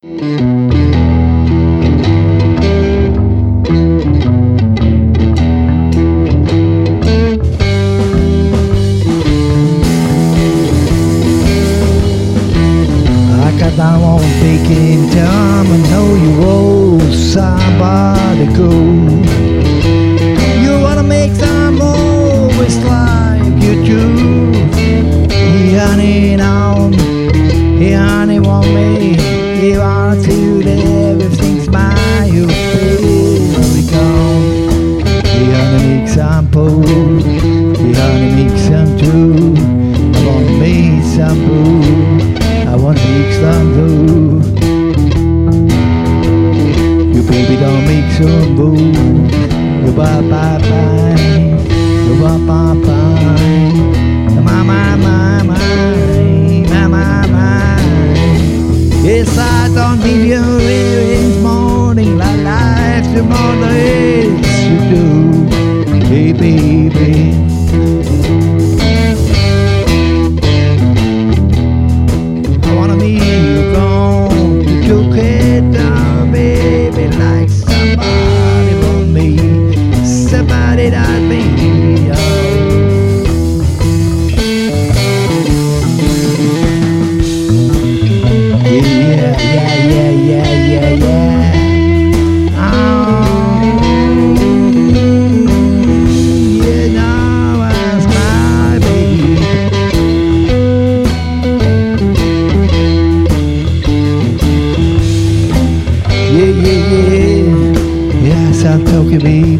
I won't take in time. I know you owe somebody go. You wanna make some always like you do. He honey now, he honey want me. He wanna do that everything's by your face. We go. He honey make some pose. He honey make some too. I want me some boo. I want to make some boo. You baby don't make some boo. You bye bye bye. You bye bye bye. My my my my my my my. Yes, I don't give you this morning like life tomorrow is you do. Hey baby. Somebody that made me yeah, yeah, yeah, yeah, yeah, yeah. Yeah, now I'm my baby. Yeah, yeah, yeah. Yes, I'm talking to me.